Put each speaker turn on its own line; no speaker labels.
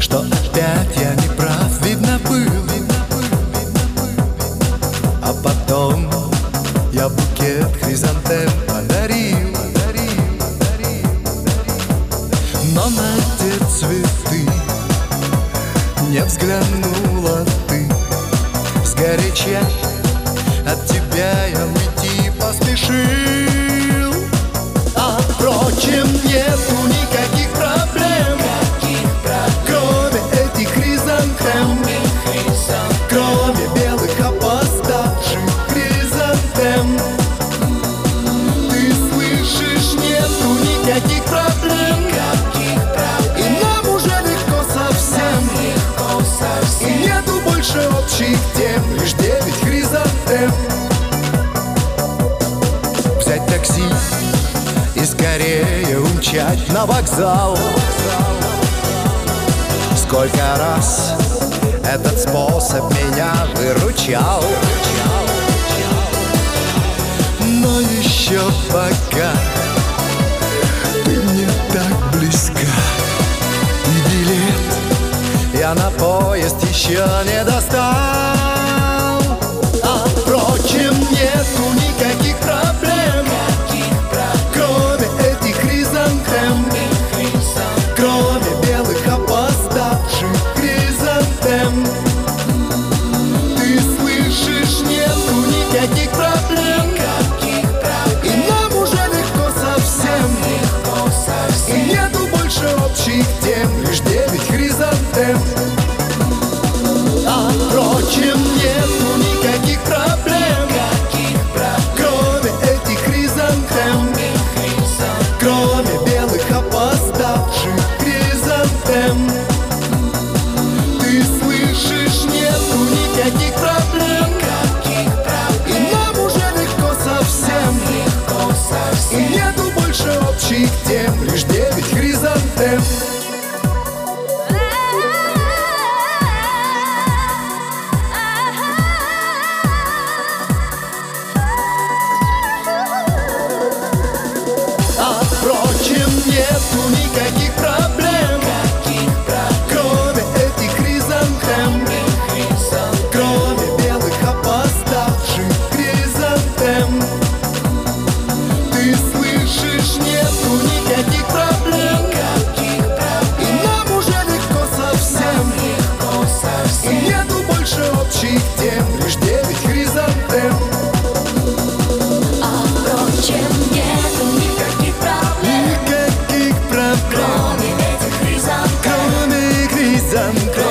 что опять я не прав, видно был. А потом я букет хризантем подарил. Но на те цветы не взглянула ты. Сгоряча от тебя я уйти поспешил. А впрочем, нету никаких проблем, кроме этих хризантем, кроме белых опоздавших хризантем. Ты слышишь, нету никаких проблем, и нам уже легко совсем. И нету больше общих тем, лишь 9 хризантем. Взять такси и скорее умчать на вокзал. Сколько раз этот способ меня выручал. Но еще пока ты мне так близка, и билет я на поезд еще не достал. А впрочем, нету никаких проблем, кроме этих хризантем, кроме белых опоздавших хризантем. Ты слышишь, нету никаких проблем, и нам уже легко совсем. И нету больше общих тем, лишь 9 хризантем. А впрочем, нету никаких проблем, кроме этих хризантем, кроме белых опоздавших хризантем. Ты слышишь, нету никаких проблем, и нам уже легко совсем. И нету больше общих тем, лишь 9 хризантем. А впрочем, нету никаких проблем, кроме этих хризантем, кроме белых опоздавших хризантем. Ты слышишь, нету никаких проблем, и нам уже легко совсем. И нету больше общих тем, лишь 9 хризантем.
А впрочем, нету никаких проблем,
Никаких проблем,
кроме этих хризантем,
кроме хризантем.